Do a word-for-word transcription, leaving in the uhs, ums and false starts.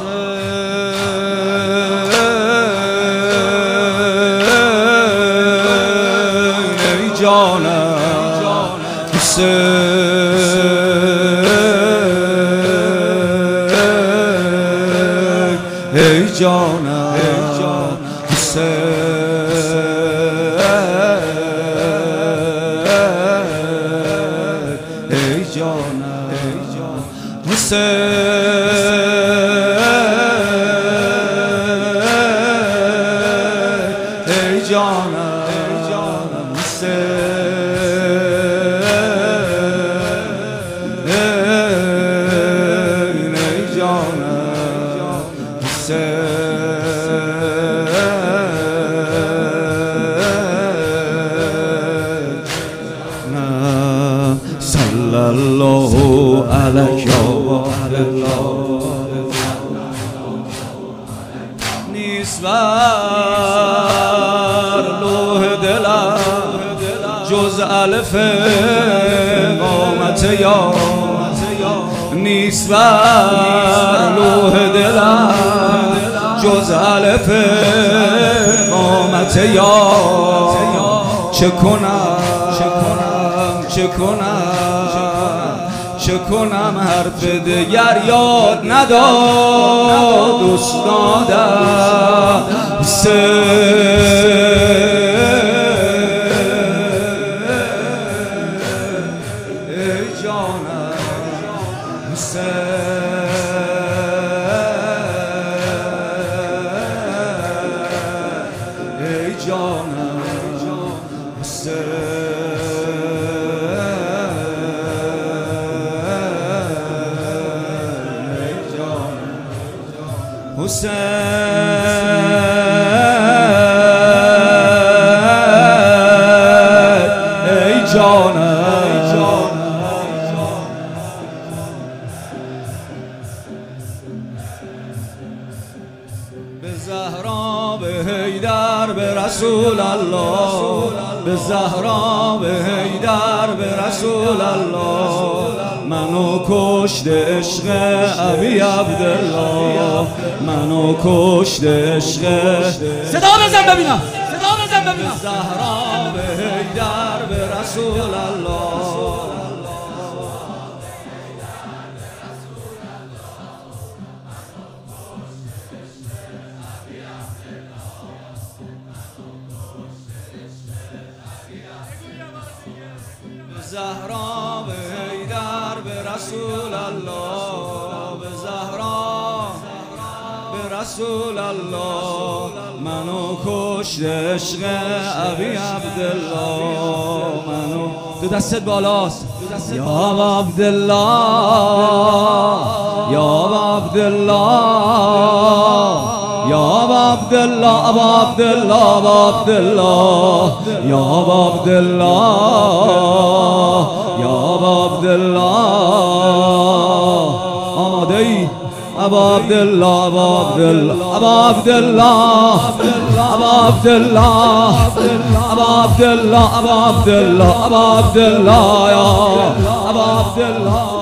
ای جانم حسین، ای جانم حسین، ای جانم حسین، ای جانم حسین، ای جانم حسین. صلی الله علیک یا نیست بر لوح دلم جز الف قامت یا، نیست بر لوح دلم جز الف قامت یا. چه کنم چه کنم چه کنم حرف دگر یاد نداد استادم حسین، ای جانم حسین، ای جانم حسین، حسین، ای جانم به زهرا به حیدر به رسول الله، به زهرا به حیدر به رسول الله. منو کشت عشق ابی عبدالله، منو کشت عشق. صدا بزن ببینم، صدا بزن ببینم. زهرا به حیدر به رسول الله، زهرا به حیدر به رسول الله، به زهرا به رسول الله. منو کشت عشق ابی عبدالله، منو. دو دستت بالاست یا عبدالله، یا عبدالله، یا عبدالله، ابا عبدالله، ابا عبدالله، یا عبدالله، یا عبدالله. آماده ای؟ ابا عبدالله، ابا عبدالله، ابا عبدالله، ابا عبدالله، ابا عبدالله، ابا عبدالله، ابا عبدالله، یا ابا عبدالله.